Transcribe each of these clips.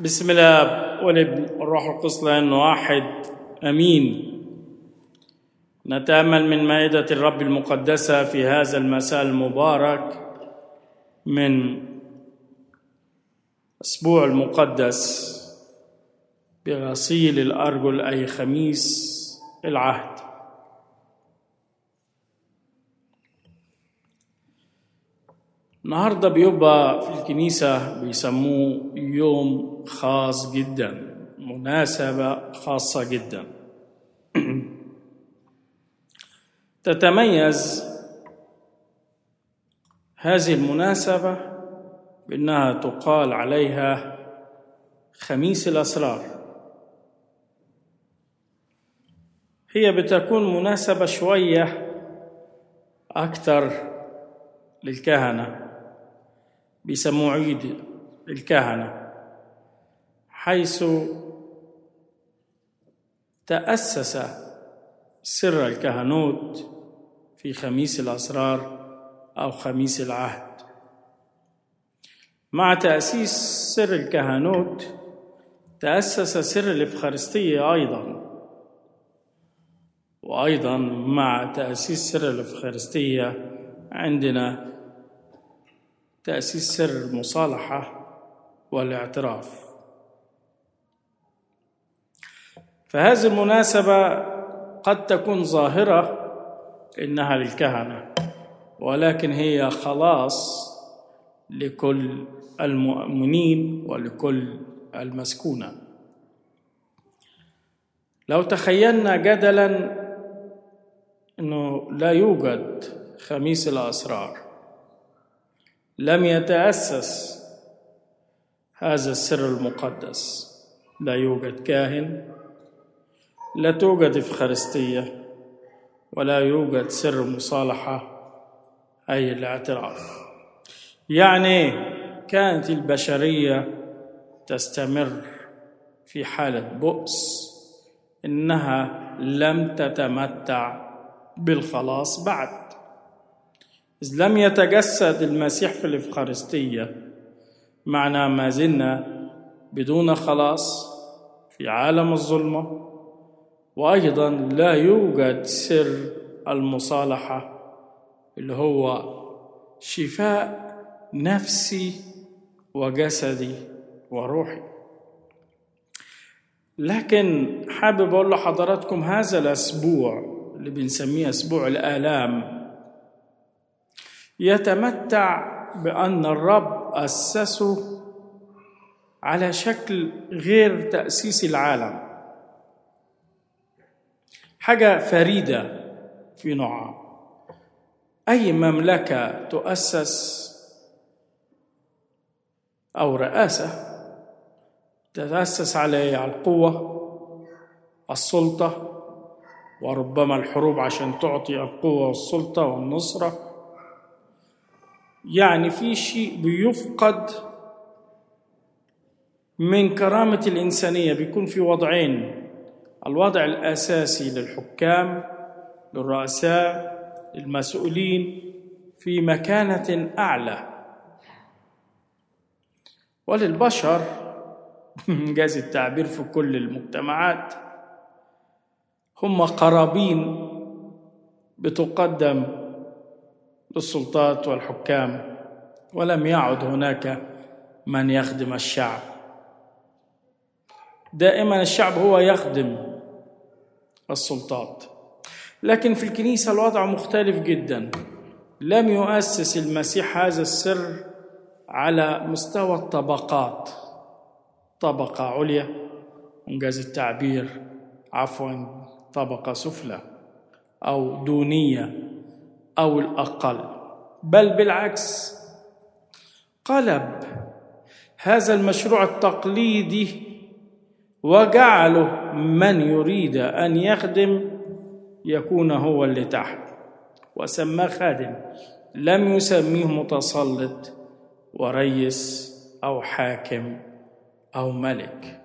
بسم الله والابن والروح القدس لأنه واحد أمين. نتأمل من مائدة الرب المقدسة في هذا المساء المبارك من أسبوع المقدس بغسيل الأرجل أي خميس العهد. النهارده بيبقى في الكنيسة بيسموه يوم خاص جدا، مناسبة خاصة جدا. تتميز هذه المناسبة بأنها تقال عليها خميس الأسرار. هي بتكون مناسبة شوية أكثر للكهنة، بيسموه عيد الكهنة، حيث تأسس سر الكهنوت في خميس الأسرار أو خميس العهد. مع تأسيس سر الكهنوت تأسس سر الإفخارستية أيضا، وأيضا مع تأسيس سر الإفخارستية عندنا تأسيس سر المصالحة والاعتراف. فهذه المناسبة قد تكون ظاهرة إنها للكهنة، ولكن هي خلاص لكل المؤمنين ولكل المسكونة. لو تخيلنا جدلا إنه لا يوجد خميس الأسرار، لم يتأسس هذا السر المقدس، لا يوجد كاهن، لا توجد إفخارستية، ولا يوجد سر مصالحة أي الاعتراف. يعني كانت البشرية تستمر في حالة بؤس إنها لم تتمتع بالخلاص بعد، إذ لم يتجسد المسيح في الإفخارستية. معنى ما زلنا بدون خلاص في عالم الظلمة، وأيضا لا يوجد سر المصالحة اللي هو شفاء نفسي وجسدي وروحي. لكن حابب أقول لحضراتكم هذا الأسبوع اللي بنسميه أسبوع الآلام يتمتع بأن الرب أسسه على شكل غير تأسيس العالم، حاجة فريدة في نوعها. أي مملكة تؤسس أو رئاسة تتأسس على القوة، السلطة، وربما الحروب عشان تعطي القوة والسلطة والنصرة. يعني في شيء بيفقد من كرامة الإنسانية، بيكون في وضعين: الوضع الأساسي للحكام، للرؤساء، المسؤولين في مكانة أعلى، وللبشر جاز التعبير في كل المجتمعات هم قرابين بتقدم للسلطات والحكام، ولم يعد هناك من يخدم الشعب. دائما الشعب هو يخدم السلطات. لكن في الكنيسة الوضع مختلف جدا. لم يؤسس المسيح هذا السر على مستوى الطبقات، طبقة عليا، إنجاز التعبير طبقة سفلى أو دونية أو الأقل، بل بالعكس قلب هذا المشروع التقليدي وجعله من يريد أن يخدم يكون هو اللي تحت، وسماه خادم، لم يسميه متسلط ورئيس أو حاكم أو ملك.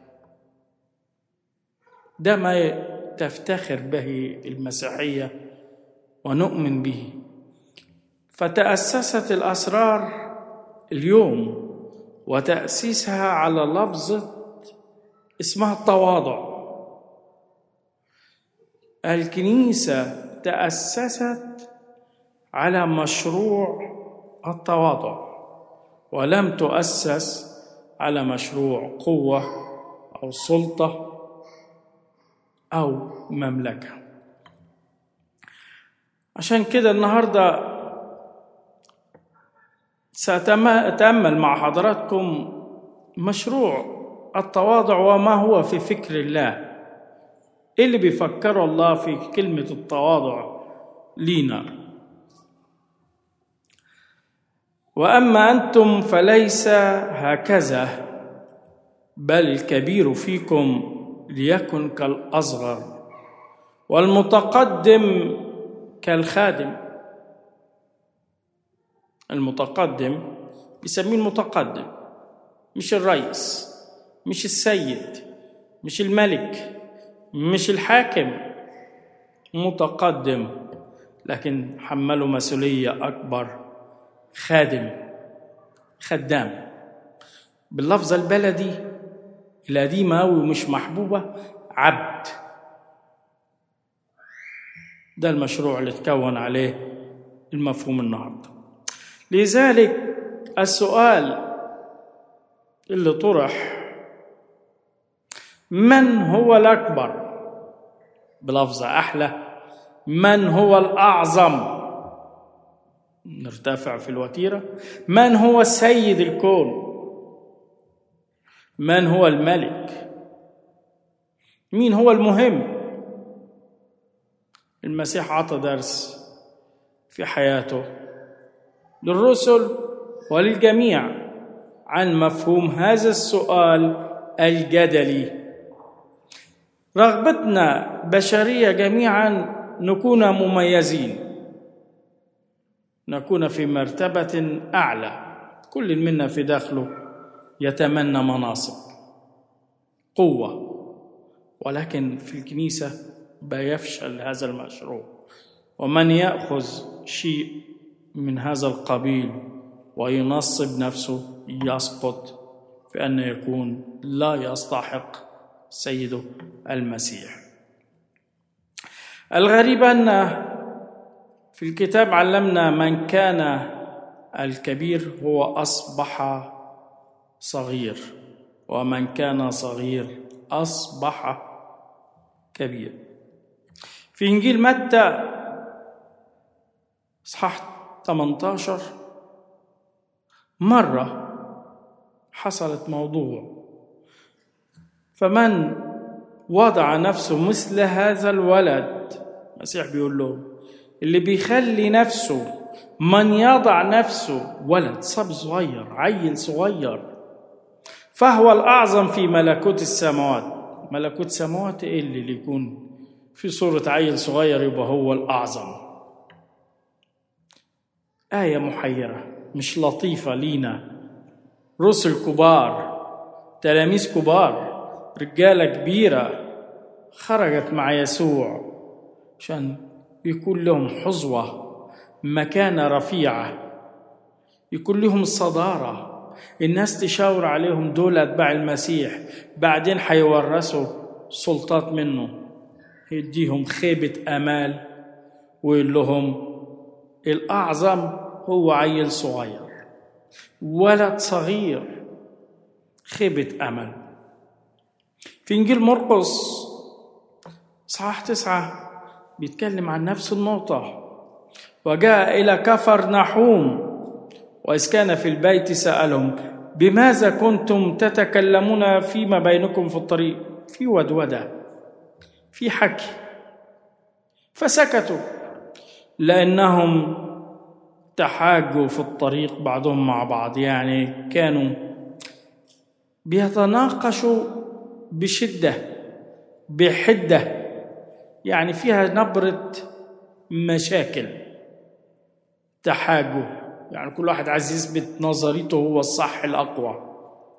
ده ما تفتخر به المسيحية ونؤمن به. فتأسست الأسرار اليوم وتأسيسها على لفظ اسمها التواضع. الكنيسة تأسست على مشروع التواضع، ولم تؤسس على مشروع قوة أو سلطة أو مملكة. عشان كده النهاردة سأتأمل مع حضراتكم مشروع التواضع وما هو في فكر الله. إيه اللي بيفكره الله في كلمة التواضع لينا؟ وأما أنتم فليس هكذا، بل الكبير فيكم ليكن كالأصغر، والمتقدم كالخادم. المتقدم بيسميه المتقدم، مش الرئيس، مش السيد، مش الملك، مش الحاكم. متقدم لكن حمله مسؤولية أكبر، خادم، خدام. باللفظة البلدي القديمة أوي ومش محبوبة، عبد. ده المشروع اللي تكون عليه المفهوم النهارده. لذلك السؤال اللي طرح: من هو الأكبر؟ بلفظة أحلى: من هو الأعظم؟ نرتفع في الوتيرة. من هو سيد الكون؟ من هو الملك؟ مين هو المهم؟ المسيح عطى درس في حياته للرسل وللجميع عن مفهوم هذا السؤال الجدلي. رغبتنا بشرية جميعا نكون مميزين، نكون في مرتبة أعلى. كل منا في داخله يتمنى مناصب، قوة، ولكن في الكنيسة بيفشل هذا المشروع. ومن يأخذ شيء من هذا القبيل وينصب نفسه يسقط في أن يكون لا يستحق سيده المسيح. الغريب أن في الكتاب علمنا من كان الكبير هو أصبح صغير، ومن كان صغير أصبح كبير. في إنجيل متى إصحاح 18 مرة حصلت موضوع: فمن وضع نفسه مثل هذا الولد، المسيح بيقول له اللي بيخلي نفسه، من يضع نفسه، ولد صبي صغير، عيل صغير، فهو الأعظم في ملكوت السماوات. ملكوت السماوات إيه اللي يكون في صورة عيل صغير يبقى هو الأعظم؟ آية محيرة، مش لطيفة لينا. رسل كبار، تلاميذ كبار، رجالة كبيرة خرجت مع يسوع عشان يكون لهم حظوة، مكانة رفيعة، يكون لهم صدارة، الناس تشاور عليهم دول أتباع المسيح، بعدين حيورثوا سلطات منه. يديهم خيبة أمال ويقول لهم الأعظم هو عيل صغير، ولد صغير، خيبة أمل. في إنجيل مرقس إصحاح 9 بيتكلم عن نفس النقطة: وجاء إلى كفرنحوم وإذ كان في البيت سألهم بماذا كنتم تتكلمون فيما بينكم في الطريق؟ في ودودة، في حكي، فسكتوا لأنهم تحاجوا في الطريق بعضهم مع بعض. يعني كانوا بيتناقشوا بشدة، بحدة، يعني فيها نبرة مشاكل. تحاجوا يعني كل واحد عايز يثبت نظريته هو الصح الأقوى.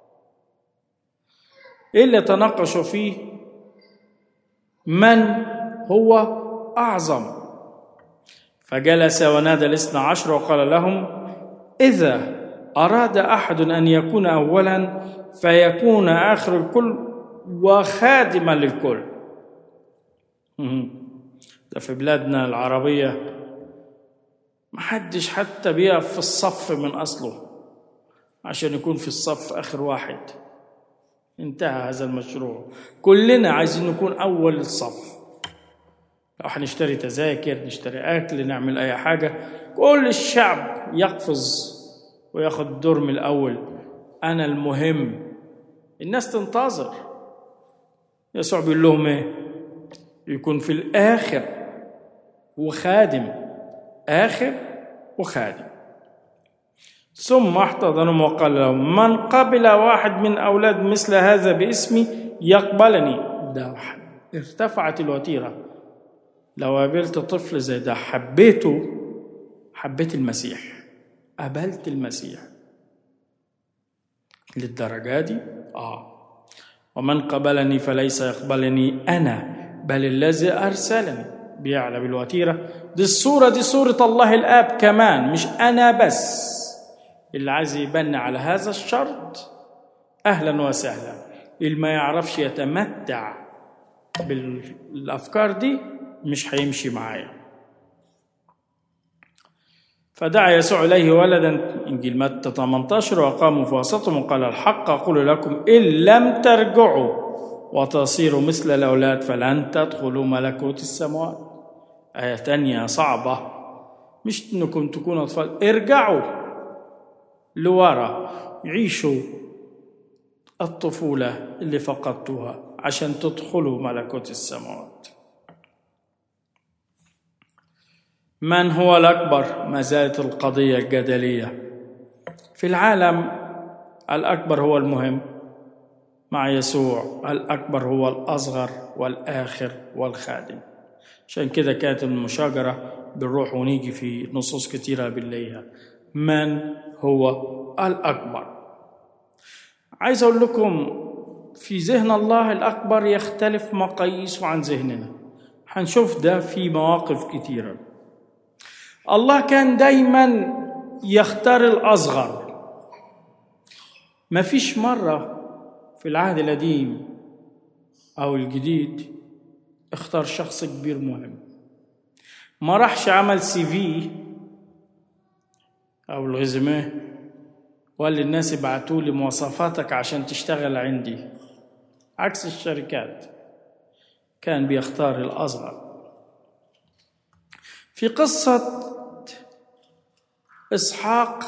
إيه اللي تناقشوا فيه؟ من هو أعظم؟ فجلس ونادى 12 وقال لهم: إذا أراد أحد أن يكون أولا فيكون آخر الكل وخادما للكل. ده في بلادنا العربية محدش حتى بيقف في الصف من أصله عشان يكون في الصف آخر واحد. انتهى هذا المشروع. كلنا عايزين نكون أول الصف. لو هنشتري تذاكر، نشتري أكل، نعمل أي حاجة، كل الشعب يقفز وياخد الدور من الأول. أنا المهم. الناس تنتظر. يسوع بيقول لهم إيه؟ يكون في الآخر وخادم، آخر وخادم. ثم احتضنهم وقال لهم: من قبل واحد من أولاد مثل هذا باسمي يقبلني. ده ارتفعت الوتيرة. لو قابلت طفل زي ده حبيته، حبيت المسيح، قبلت المسيح للدرجة دي. ومن قبلني فليس يقبلني أنا بل الذي أرسلني. بيعلى بالوتيرة. دي الصورة، دي صورة الله الآب كمان، مش أنا بس. اللي عايز يبني على هذا الشرط أهلا وسهلا. اللي ما يعرفش يتمتع بالأفكار دي مش هيمشي معايا. فدعا يسوع إليه ولدا، إنجيل متى 18، وقاموا في وسطهم وقال: الحق أقول لكم إن لم ترجعوا وتصيروا مثل الأولاد فلن تدخلوا ملكوت السماوات. آية تانية صعبة، مش إنكم تكونوا أطفال، ارجعوا لورا، عيشوا الطفولة اللي فقدتوها عشان تدخلوا ملكوت السماوات. من هو الأكبر؟ ما زالت القضية الجدلية. في العالم الأكبر هو المهم، مع يسوع الأكبر هو الأصغر والآخر والخادم. عشان كده كانت المشاجرة بنروح ونيجي في نصوص كتيرة بنلاقيها. من هو الأكبر؟ عايز أقول لكم في ذهن الله الأكبر يختلف مقاييسه عن ذهننا. هنشوف ده في مواقف كتيرة. الله كان دايما يختار الأصغر. ما فيش مرة في العهد القديم أو الجديد اختار شخص كبير مهم. ما راحش عمل CV أو الريزوميه وقال للناس ابعتوا لي مواصفاتك عشان تشتغل عندي. عكس الشركات، كان بيختار الأصغر. في قصة إسحاق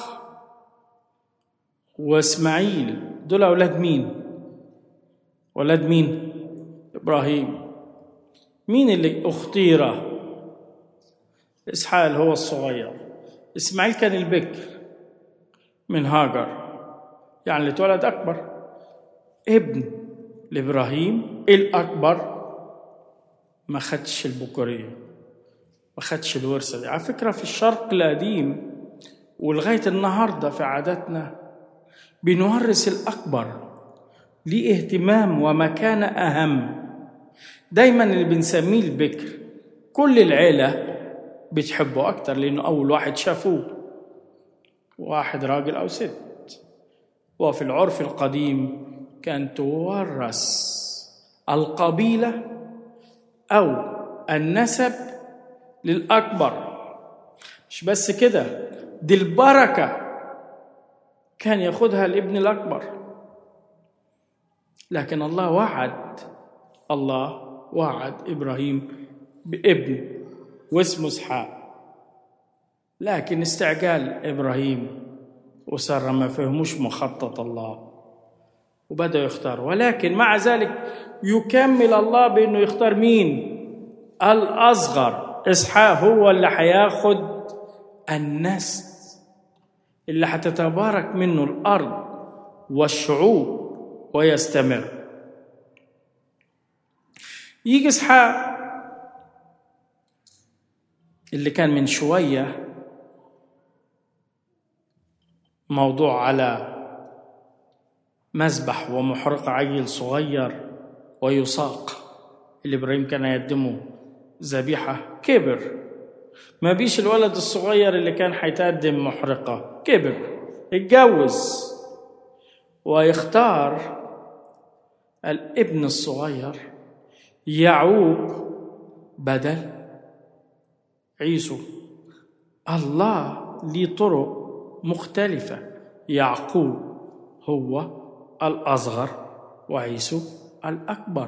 وإسماعيل، دول أولاد مين؟ ولاد مين؟ إبراهيم. مين اللي اختيره؟ إسحاق اللي هو الصغير. إسماعيل كان البكر من هاجر، يعني اللي اتولد أكبر، ابن لإبراهيم الأكبر. ما خدش البكورية، ما خدش الورثة دي. على فكرة في الشرق القديم ولغاية النهاردة في عاداتنا بنورث الأكبر، ليه اهتمام ومكانة أهم. دايما اللي بنسميه البكر كل العيلة بتحبه أكتر لأنه أول واحد شافوه، واحد راجل أو ست. وفي العرف القديم كان تورث القبيلة أو النسب للأكبر. مش بس كده، دي البركة كان ياخدها الابن الأكبر. لكن الله وعد إبراهيم بابن واسمه إسحاق. لكن استعجال إبراهيم وسارة ما فهموش مخطط الله وبدأوا يختاروا. ولكن مع ذلك يكمل الله بأنه يختار مين؟ الأصغر. إسحاق هو اللي هياخد النسل اللي هتتبارك منه الأرض والشعوب ويستمر. يجي إسحاق اللي كان من شوية موضوع على مذبح ومحرقة عيل صغير ويساق، اللي إبراهيم كان يقدمه ذبيحة. كبر، ما بيش الولد الصغير اللي كان هيتقدم محرقة، كبر اتجوز ويختار الابن الصغير يعوب بدل عيسو. الله ليه طرق مختلفة، يعقوب هو الأصغر وعيسو الأكبر.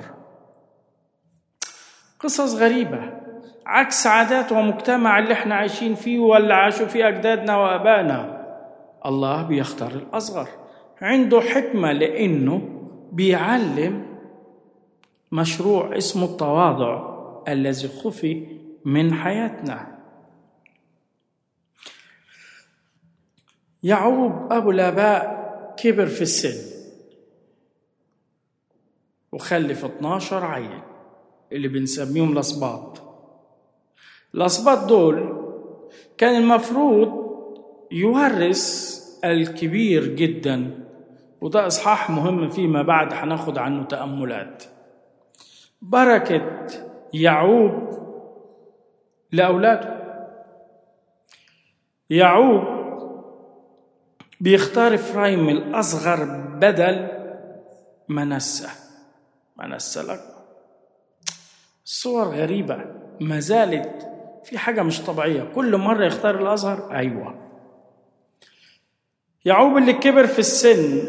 قصص غريبة عكس عادات ومجتمع اللي احنا عايشين فيه ولا عاشوا فيه أجدادنا وأبائنا. الله بيختار الأصغر، عنده حكمة لأنه بيعلم مشروع اسمه التواضع الذي خفي من حياتنا. يعقوب أبو الآباء كبر في السن وخلف 12 عيل اللي بنسميهم الأسباط. الأسباط دول كان المفروض يورث الكبير جدا، وده إصحاح مهم فيما بعد هناخد عنه تأملات. بركة يعقوب لأولاده. يعقوب بيختار إفرايم الأصغر بدل منسى الأكبر. صور غريبة ما زالت في حاجة مش طبيعية، كل مرة يختار الأصغر. أيوة، يعقوب اللي كبر في السن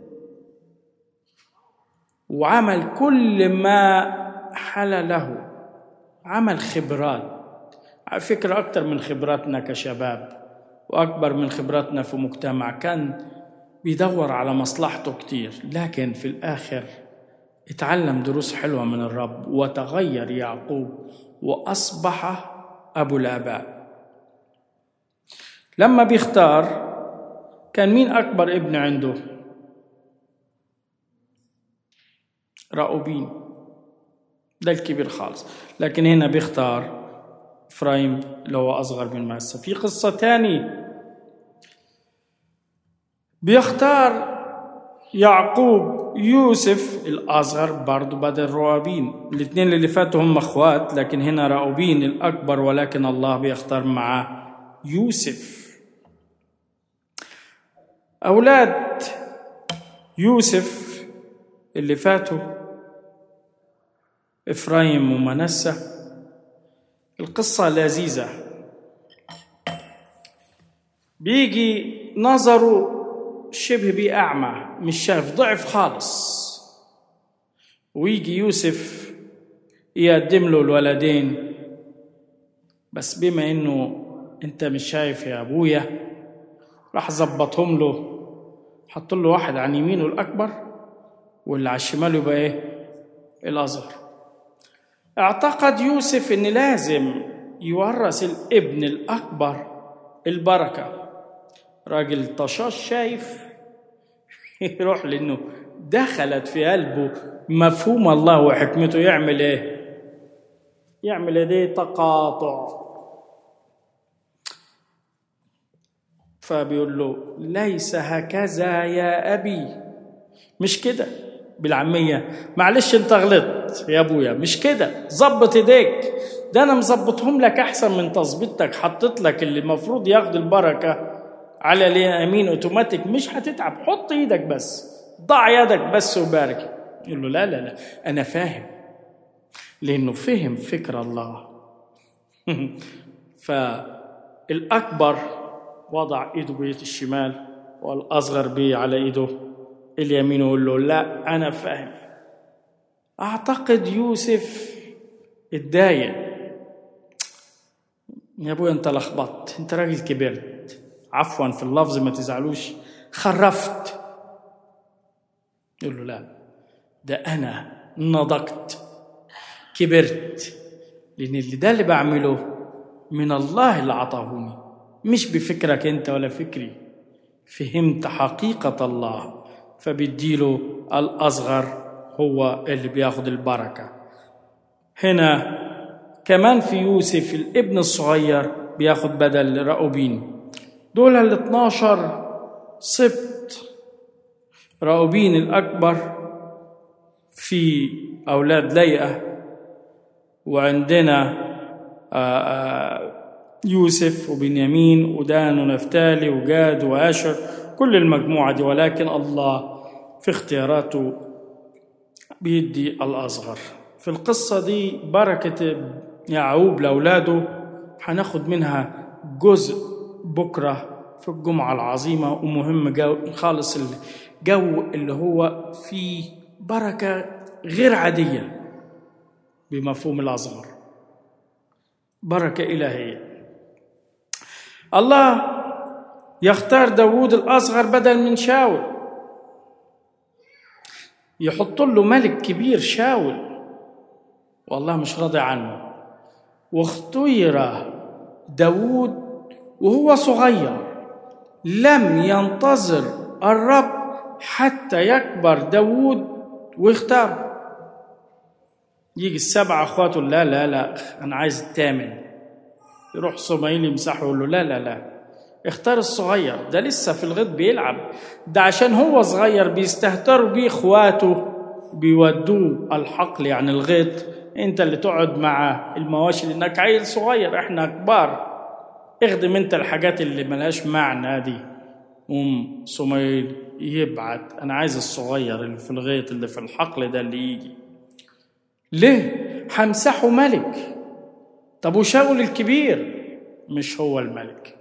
وعمل كل ما حل له، عمل خبرات، على فكرة أكتر من خبراتنا كشباب وأكبر من خبراتنا في مجتمع. كان بيدور على مصلحته كتير، لكن في الآخر اتعلم دروس حلوة من الرب وتغير يعقوب وأصبح أبو الآباء. لما بيختار كان مين أكبر ابن عنده؟ راؤوبين، ده الكبير خالص، لكن هنا بيختار إفرايم اللي هو أصغر من منسى. في قصة تاني بيختار يعقوب يوسف الأصغر برضو بدل راؤوبين. الاثنين اللي فاتوا هم أخوات، لكن هنا راؤوبين الأكبر، ولكن الله بيختار معاه يوسف. أولاد يوسف اللي فاتوا إفرايم ومنسى. القصة لذيذة، بيجي نظره شبه بأعمى، مش شايف، ضعف خالص، ويجي يوسف يقدم له الولدين، بس بما انه انت مش شايف يا ابويا راح زبطهم له، حط له واحد عن يمينه الأكبر واللي على الشمال يبقى ايه؟ الأصغر. اعتقد يوسف ان لازم يورث الابن الأكبر البركة. راجل طشاش شايف يروح، لأنه دخلت في قلبه مفهوم الله وحكمته. يعمل ايه؟ يعمل ايه؟ تقاطع. فبيقول له ليس هكذا يا أبي، مش كده بالعامية، معلش انت غلطت يا ابويا، مش كده، زبط ايديك، ده انا مزبطهم لك احسن من تظبيطك، حطيت لك اللي المفروض ياخد البركة على اليمين اوتوماتيك، مش هتتعب، حط ايدك بس، ضع يدك بس وبارك. يقول له لا لا لا، انا فاهم، لانه فهم فكر الله. فالاكبر وضع ايده بيد الشمال والاصغر بيه على ايده اليمين، ويقول له لا انا فاهم. اعتقد يوسف اتضايق، يا ابويا انت لخبطت، انت راجل كبرت، عفوا في اللفظ ما تزعلوش، خرفت. يقول له لا، ده انا نضجت، كبرت، لان اللي بعمله من الله اللي عطاهوني، مش بفكرك انت ولا فكري. فهمت حقيقة الله، فبيديله الأصغر هو اللي بياخد البركة. هنا كمان في يوسف الابن الصغير بياخد بدل راؤوبين. دول 12 سبط. راؤوبين الأكبر في أولاد ليئة، وعندنا يوسف وبنيامين ودان ونفتالي وجاد وآشر، كل المجموعة دي، ولكن الله في اختياراته بيدي الأصغر. في القصة دي بركة يعقوب لأولاده هناخد منها جزء بكرة في الجمعة العظيمة، ومهم خالص الجو اللي هو فيه بركة غير عادية بمفهوم الأصغر، بركة إلهية. الله يختار داود الأصغر بدل من شاول، يحط له ملك كبير شاول والله مش راضي عنه، واختير داود وهو صغير، لم ينتظر الرب حتى يكبر داود ويختار. يجي السبع اخواته لا لا لا انا عايز الثامن، يروح صموئيل يمسحه يقول له لا لا لا اختار الصغير، ده لسه في الغيط بيلعب، ده عشان هو صغير بيستهتروا بيه اخواته بيودوه الحقل يعني الغيط، انت اللي تقعد مع المواشي لانك عيل صغير، احنا كبار، اخدم انت الحاجات اللي ملهاش معنى دي. صموئيل يبعت انا عايز الصغير اللي في الغيط اللي في الحقل ده اللي يجي. ليه؟ همسحه ملك. طب وشاول الكبير مش هو الملك.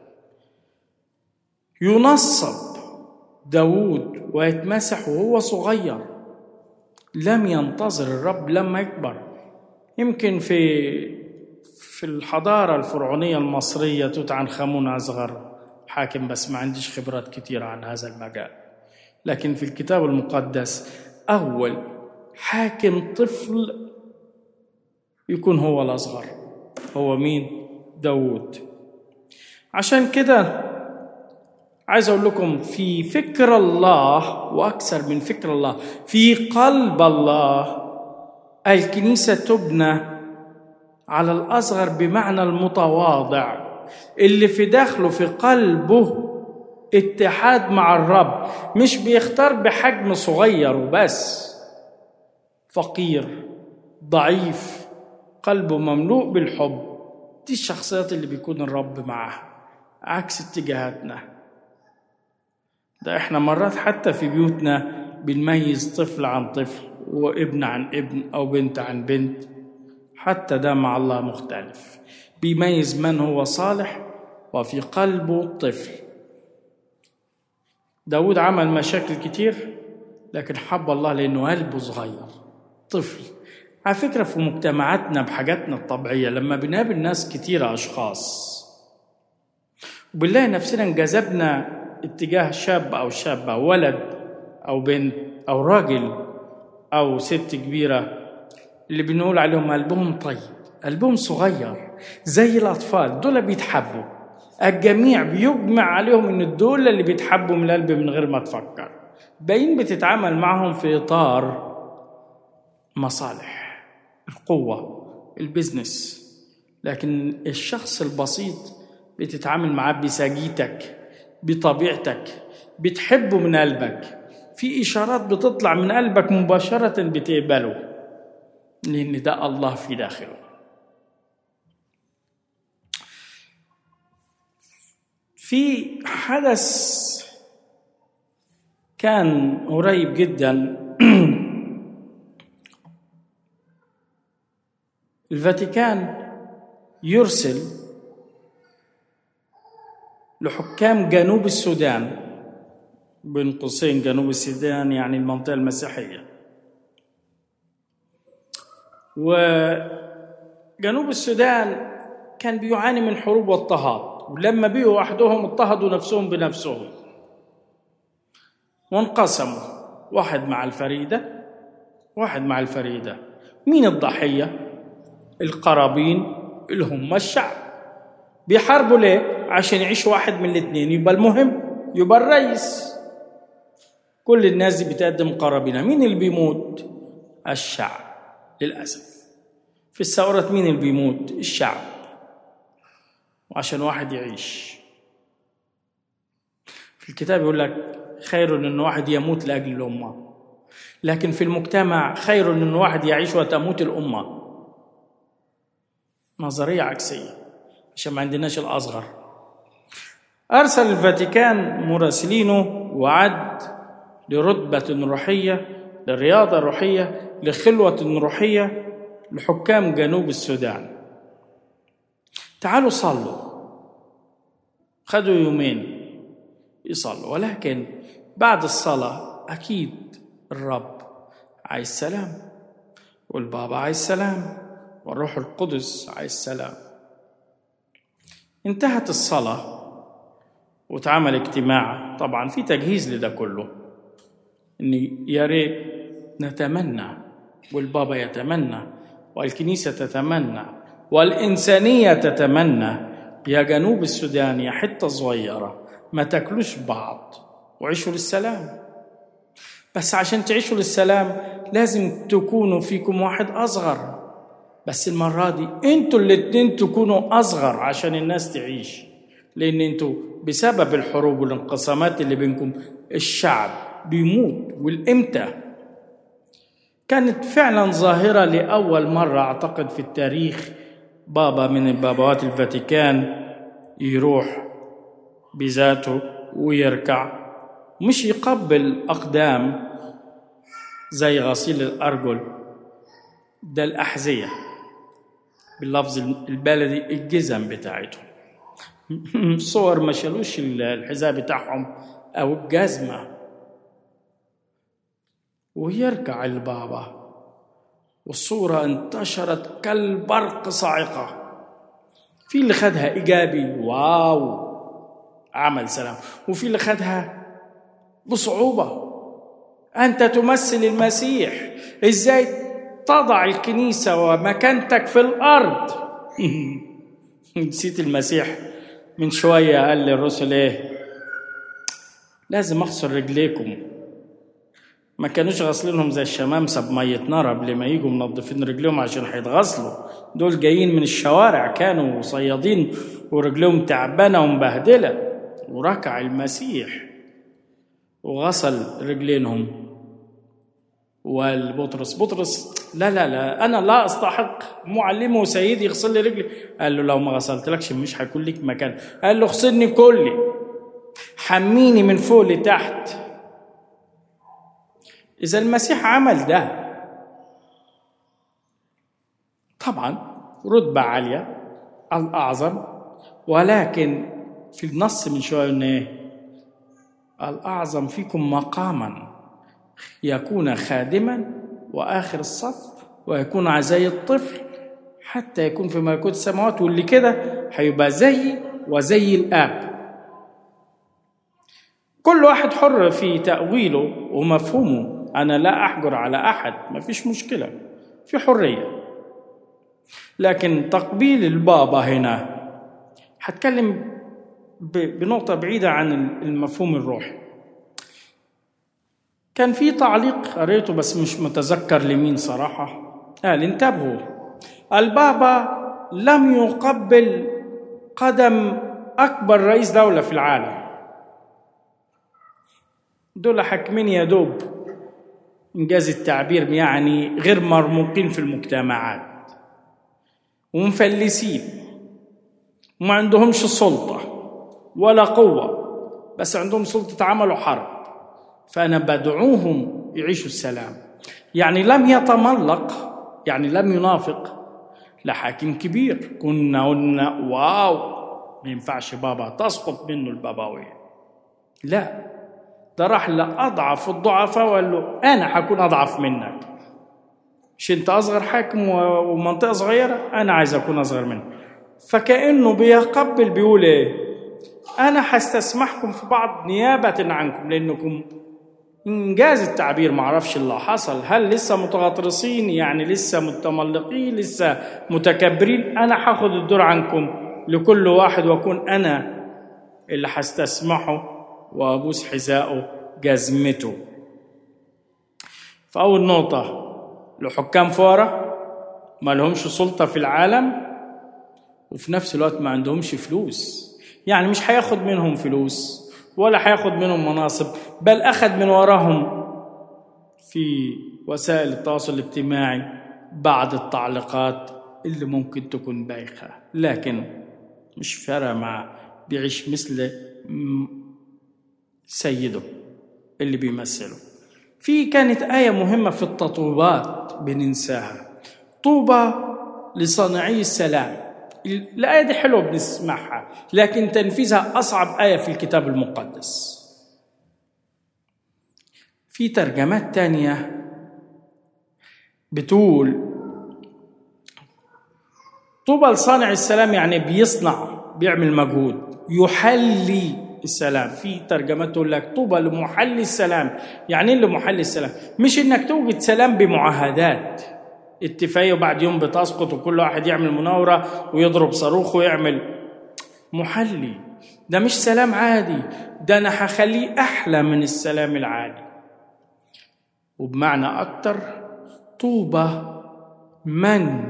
ينصب داود ويتمسح وهو صغير، لم ينتظر الرب لما يكبر. يمكن في الحضارة الفرعونية المصرية توت عنخ آمون أصغر حاكم، بس ما عنديش خبرات كتيرة عن هذا المجال. لكن في الكتاب المقدس أول حاكم طفل يكون هو الأصغر، هو مين؟ داود. عشان كده عايز أقول لكم في فكر الله، وأكثر من فكر الله، في قلب الله الكنيسة تبنى على الأصغر بمعنى المتواضع اللي في داخله في قلبه اتحاد مع الرب، مش بيختار بحجم صغير وبس، فقير ضعيف قلبه مملوء بالحب. دي الشخصيات اللي بيكون الرب معها، عكس اتجاهاتنا. ده احنا مرات حتى في بيوتنا بنميز طفل عن طفل وابن عن ابن أو بنت عن بنت، حتى ده مع الله مختلف، بيميز من هو صالح وفي قلبه طفل. داود عمل مشاكل كتير لكن حب الله لأنه قلبه صغير طفل. على فكرة في مجتمعاتنا بحاجاتنا الطبيعية لما بنقابل ناس كتيرة أشخاص وبنلاقي نفسنا انجذبنا اتجاه شاب أو شابة، ولد أو بنت أو راجل أو ست كبيرة، اللي بنقول عليهم قلبهم طيب، قلبهم صغير زي الأطفال، دول بيتحبوا، الجميع بيجمع عليهم إن دول اللي بيتحبوا من القلب من غير ما تفكر. باين بتتعامل معهم في إطار مصالح، القوة، البزنس، لكن الشخص البسيط بتتعامل معاه بسجيتك بطبيعتك، بتحبه من قلبك، في إشارات بتطلع من قلبك مباشرة بتقبله لأن ده الله في داخله. في حدث كان قريب جدا الفاتيكان يرسل لحكام جنوب السودان، بين قوسين جنوب السودان يعني المنطقة المسيحية، وجنوب السودان كان بيعاني من حروب واضطهاد، ولما بيوا وحدهم اضطهدوا نفسهم بنفسهم وانقسموا، واحد مع الفريدة واحد مع الفريدة. مين الضحية؟ القرابين اللي هم الشعب. بيحاربوا ليه؟ عشان يعيش واحد من الاثنين، يبقى المهم يبقى الرئيس. كل الناس دي بتقدم قرابينها. مين اللي بيموت؟ الشعب للأسف. في الثورات مين اللي بيموت؟ الشعب، وعشان واحد يعيش. في الكتاب يقول لك خير ان واحد يموت لاجل الامه، لكن في المجتمع خير ان واحد يعيش وتموت الامه. نظريه عكسيه عشان ما عندناش الاصغر. ارسل الفاتيكان مراسلينه وعد لرتبه روحيه، للرياضه الروحيه لخلوة روحية لحكام جنوب السودان. تعالوا صلوا. خدوا يومين يصلوا، ولكن بعد الصلاة أكيد الرب عايز سلام، والبابا عايز سلام، والروح القدس عايز سلام. انتهت الصلاة واتعمل اجتماع. طبعا في تجهيز لده كله، إن يا ريت نتمنى، والبابا يتمنى، والكنيسة تتمنى، والإنسانية تتمنى، يا جنوب السودان يا حتة صغيرة ما تاكلوش بعض وعيشوا للسلام. بس عشان تعيشوا للسلام لازم تكونوا فيكم واحد أصغر، بس المرة دي انتوا الاتنين تكونوا أصغر عشان الناس تعيش، لأن انتوا بسبب الحروب والانقسامات اللي بينكم الشعب بيموت. والإمتى كانت فعلا ظاهرة لأول مرة أعتقد في التاريخ، بابا من البابوات الفاتيكان يروح بذاته ويركع، مش يقبل أقدام زي غسيل الأرجل، ده الأحذية باللفظ البلدي الجزم بتاعتهم. صور ما شالوش الحذاء بتاعهم أو الجزمة، ويركع البابا، والصورة انتشرت كالبرق صاعقة. في اللي خدها إيجابي، واو عمل سلام، وفي اللي خدها بصعوبة، أنت تمثل المسيح، إزاي تضع الكنيسة ومكانتك في الأرض؟ نسيت المسيح من شوية قال للرسل إيه؟ لازم أغسل رجليكم. ما كانوش غسلينهم زي الشمامسة بمية نار قبل ما يجوا منظفين رجليهم عشان هيتغسلوا، دول جايين من الشوارع كانوا صيادين ورجليهم تعبانة ومبهدلة، وركع المسيح وغسل رجلينهم. والبطرس لا أنا لا أستحق معلمه وسيدي يغسل لي رجلي. قال له لو ما غسلتلكش مش هيكون ليك مكان. قال له اغسلني كلي، حميني من فوق لتحت. إذا المسيح عمل ده، طبعا رتبة عالية الأعظم، ولكن في النص من شوية إن إيه؟ الأعظم فيكم مقاما يكون خادما وآخر الصف، ويكون زي الطفل حتى يكون في ملكوت السماوات. واللي كده هيبقى زي وزي الآب. كل واحد حر في تأويله ومفهومه، أنا لا أحجر على أحد، ما فيش مشكلة، في حرية. لكن تقبيل البابا هنا هتكلم بنقطة بعيدة عن المفهوم الروحي. كان في تعليق قريته بس مش متذكر لمين صراحة، قال انتبهوا، البابا لم يقبل قدم أكبر رئيس دولة في العالم، دول حاكمين يا دوب إنجاز التعبير يعني غير مرموقين في المجتمعات ومفلسين وما عندهمش سلطة ولا قوة، بس عندهم سلطة عمل وحرب. فأنا بدعوهم يعيشوا السلام. يعني لم يتملق، يعني لم ينافق لحاكم كبير. كنا قلنا واو ما ينفعش بابا تسقط منه البابوية، لا، ده راح لأضعف الضعفاء وقال له أنا هكون أضعف منك، مش أنت أصغر حاكم ومنطقة صغيرة، أنا عايز أكون أصغر منك. فكأنه بيقبل، بيقول إيه؟ أنا هستسمحكم في بعض نيابة عنكم، لأنكم إنجاز التعبير معرفش اللي حصل، هل لسه متغطرسين يعني لسه متملقين لسه متكبرين؟ أنا هاخد الدور عنكم لكل واحد، وأكون أنا اللي هستسمحه وأبوس حذائه جزمته. فأول نقطة، لحكام فقراء ما لهمش سلطة في العالم، وفي نفس الوقت ما عندهمش فلوس. يعني مش هياخد منهم فلوس ولا هياخد منهم مناصب، بل أخذ من وراهم في وسائل التواصل الاجتماعي بعض التعليقات اللي ممكن تكون بايخة، لكن مش فارقة معه، بيعيش مثل سيده اللي بيمثله. في كانت آية مهمة في التطويبات بننساها: طوبى لصانعي السلام. الآية دي حلوة بنسمعها، لكن تنفيذها أصعب آية في الكتاب المقدس. في ترجمات تانية بتقول طوبى لصانع السلام، يعني بيصنع، بيعمل مجهود، يحلي السلام. في ترجمات تقول لك طوبى لمحلي السلام. يعني ايه لمحلي السلام؟ مش انك توجد سلام بمعاهدات اتفاقية وبعد يوم بتسقط وكل واحد يعمل مناورة ويضرب صاروخ ويعمل محلي. ده مش سلام عادي، ده انا هخليه احلى من السلام العادي. وبمعنى اكتر، طوبى من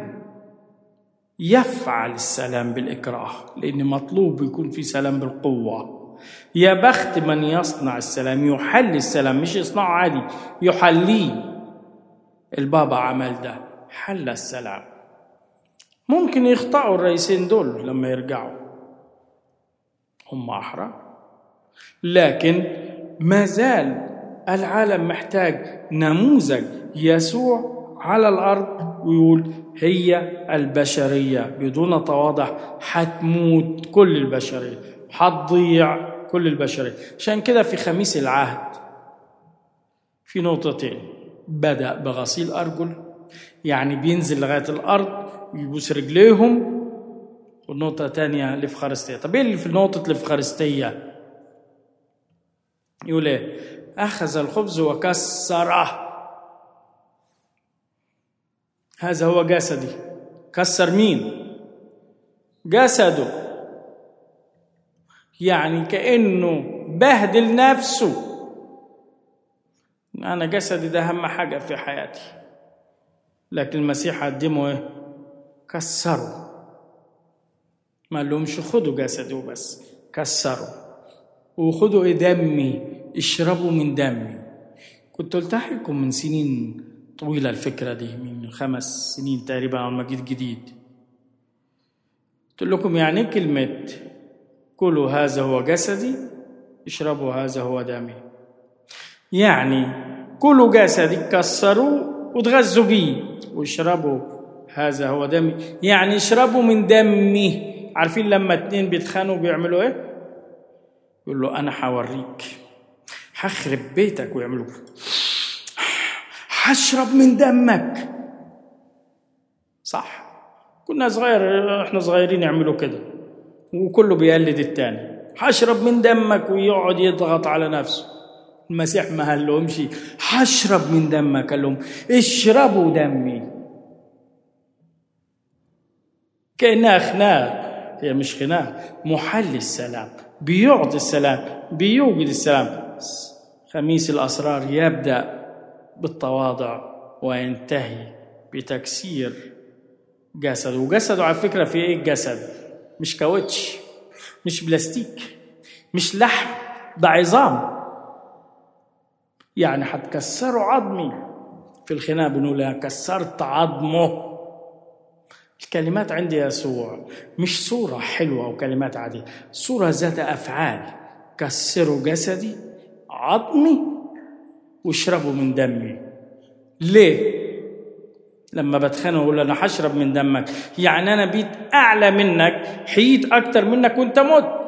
يفعل السلام بالإكراه، لأن مطلوب يكون في سلام بالقوة. يا بخت من يصنع السلام، يحلي السلام، مش يصنعه عادي، يحليه. البابا عمل ده، حل السلام. ممكن يخطئوا الرئيسين دول لما يرجعوا، هم أحرى، لكن ما زال العالم محتاج نموذج يسوع على الأرض. ويقول هي البشرية بدون تواضع حتموت كل البشرية، حتضيع كل البشرية. عشان كده في خميس العهد في نقطتين: بدأ بغسيل أرجل، يعني بينزل لغاية الأرض ويبوس رجليهم. والنقطة الثانية الإفخارستية. طب إيه اللي في نقطة الإفخارستية؟ يقول إيه؟ أخذ الخبز وكسره، هذا هو جسدي. كسر مين؟ جسده، يعني كأنه بهدل نفسه. أنا جسدي ده أهم حاجة في حياتي، لكن المسيح قدمه إيه؟ كسره. ما لهمش خدوا جسدي وبس، كسروا. وخدوا إيه؟ دمي، اشربوا من دمي. كنت قلتها لكم من سنين طويلة الفكرة دي، من 5 سنين تقريبا أول ما جيت جديد. قلت لكم يعني كلمة كلوا هذا هو جسدي، اشربوا هذا هو دمي. يعني كلوا جسدي، كسروا وتغذوا بيه، واشربوا هذا هو دمي، يعني اشربوا من دمي. عارفين لما 2 بيتخانقوا بيعملوا ايه؟ يقول له انا هوريك، هخرب بيتك، ويعملوا هشرب من دمك. صح؟ كنا احنا صغيرين يعملوا كده، وكله بيقلد التاني. هشرب من دمك، ويقعد يضغط على نفسه. المسيح ما قالهمش هشرب من دمك، قال لهم اشربوا دمي. كأنها خناق، هي مش خناق، محل السلام، بيعطي السلام، بيوجد السلام. خميس الأسرار يبدأ بالتواضع وينتهي بتكسير جسده. وجسده على فكرة في ايه؟ الجسد مش كاوتش، مش بلاستيك، مش لحم، ده عظام. يعني هتكسروا عظمي. في الخناق بنقولها كسرت عظمه. الكلمات عند يسوع مش صورة حلوة وكلمات عادية، صورة ذات أفعال. كسروا جسدي، عظمي، واشربوا من دمي. ليه؟ لما بتخانق اقول انا هشرب من دمك، يعني انا بيت اعلى منك، حييت اكتر منك وانت مت.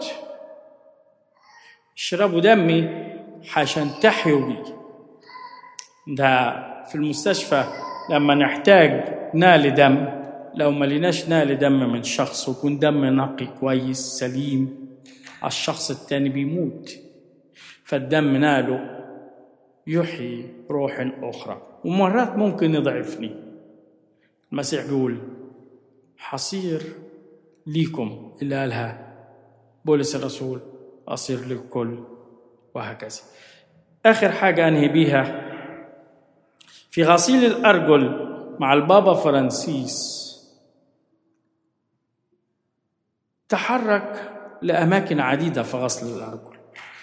اشربوا دمي عشان تحيوا بي. ده في المستشفى لما نحتاج نال دم، لو ما لناش نال دم من شخص ويكون دم نقي كويس سليم، الشخص التاني بيموت. فالدم ناله يحيي روح أخرى، ومرات ممكن يضعفني. المسيح بيقول حصير ليكم، اللي قالها بولس الرسول أصير للكل، وهكذا. آخر حاجة أنهي بيها في غسيل الأرجل مع البابا فرانسيس، تحرك لأماكن عديدة في غسل الأرجل.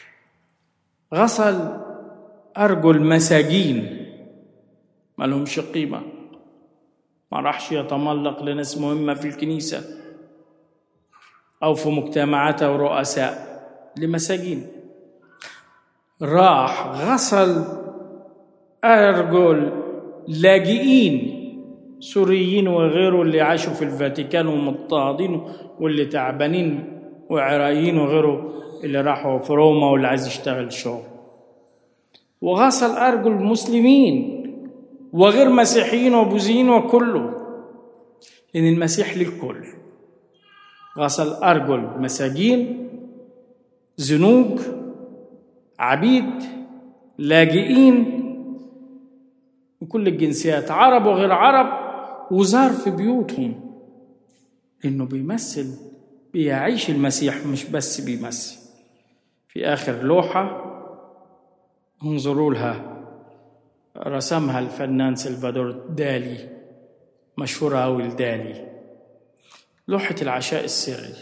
غسل أرجل مساجين ما لهمش قيمة، ما راحش يتملق لناس مهمة في الكنيسة أو في مجتمعات أو رؤساء، لمساجين. راح غسل أرجل لاجئين سوريين وغيره اللي عاشوا في الفاتيكان ومضطهدين واللي تعبانين وعرايين وغيره اللي راحوا في روما واللي عايز يشتغل شغل. وغسل أرجل المسلمين وغير مسيحيين وبوذيين وكله، لأن المسيح للكل. غسل أرجل مساجين، زنوج، عبيد، لاجئين من كل الجنسيات، عرب وغير عرب، وزار في بيوتهم، لأنه بيعيش المسيح، مش بس بيمثل. في آخر لوحة انظروا لها، رسمها الفنان سلفادور دالي، مشهورة أوي دالي، لوحة العشاء السري،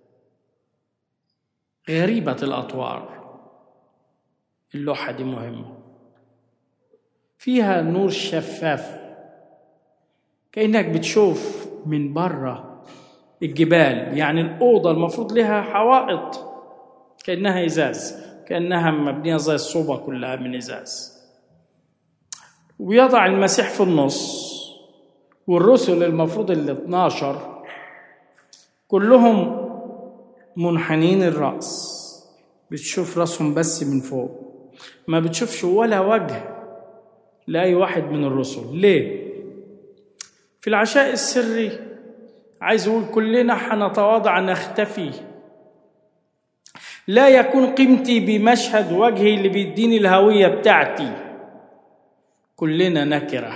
غريبة الأطوار. اللوحة دي مهمة، فيها نور شفاف، كأنك بتشوف من بره الجبال. يعني الأوضة المفروض لها حوائط كأنها إزاز، كأنها مبنية زي الصوبة كلها من إزاز. ويضع المسيح في النص، والرسل المفروض 12 كلهم منحنين الرأس، بتشوف رأسهم بس من فوق، ما بتشوفش ولا وجه لأي واحد من الرسل. ليه؟ في العشاء السري عايز أقول كلنا حنتواضع نختفي، لا يكون قيمتي بمشهد وجهي اللي بيديني الهوية بتاعتي. كلنا نكرة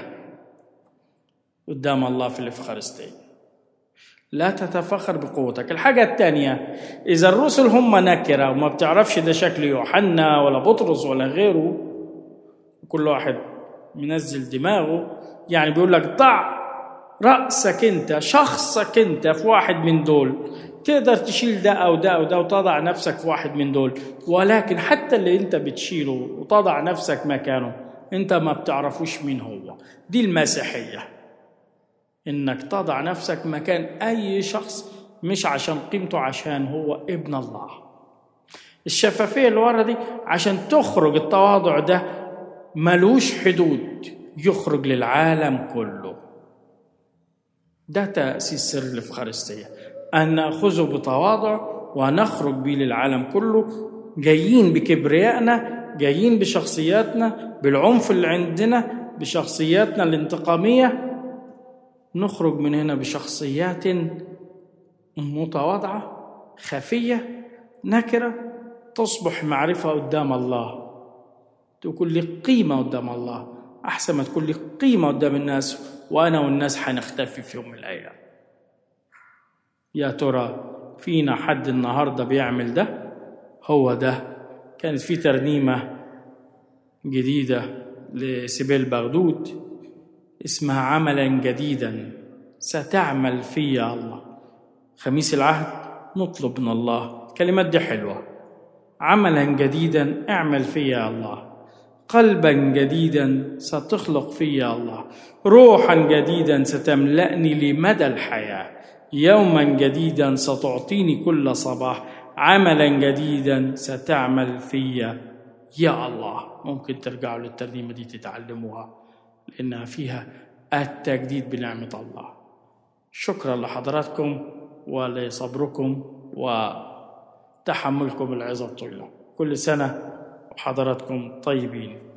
قدام الله في الإفخارستية. لا تتفخر بقوتك. الحاجة الثانية، إذا الرسل هم نكرة وما بتعرفش ده شكل يوحنا ولا بطرس ولا غيره، كل واحد منزل دماغه، يعني بيقول لك ضع رأسك انت، شخصك انت في واحد من دول، تقدر تشيل ده أو ده أو ده وتضع نفسك في واحد من دول. ولكن حتى اللي انت بتشيله وتضع نفسك مكانه انت ما بتعرفوش مين هو. دي المسيحية، انك تضع نفسك مكان اي شخص، مش عشان قيمته، عشان هو ابن الله. الشفافية اللي ورا دي عشان تخرج التواضع ده ملوش حدود، يخرج للعالم كله. ده تأسيس سر الإفخارستية، أن نأخذه بتواضع ونخرج به للعالم كله، جايين بكبريائنا، جايين بشخصياتنا، بالعنف اللي عندنا، بشخصياتنا الانتقامية، نخرج من هنا بشخصيات متواضعة خفية نكرة، تصبح معرفة قدام الله، تكون لك قيمة قدام الله أحسن ما تكون لك قيمة قدام الناس، وأنا والناس حنختفي في يوم من الأيام. يا ترى فينا حد النهاردة بيعمل ده؟ هو ده. كانت في ترنيمة جديدة لسيبيل بغدود اسمها عملا جديدا ستعمل فيا الله. خميس العهد نطلب من الله كلمات دي حلوة. عملا جديدا اعمل فيا الله، قلبا جديدا ستخلق فيا الله، روحا جديدا ستملأني لمدى الحياة، يوما جديدا ستعطيني كل صباح، عملا جديدا ستعمل فيا يا الله. ممكن ترجعوا للترنيمة دي تتعلموها، لأنها فيها التجديد بنعمة الله. شكرا لحضراتكم ولصبركم وتحملكم العظة الطويلة. كل سنة وحضراتكم طيبين.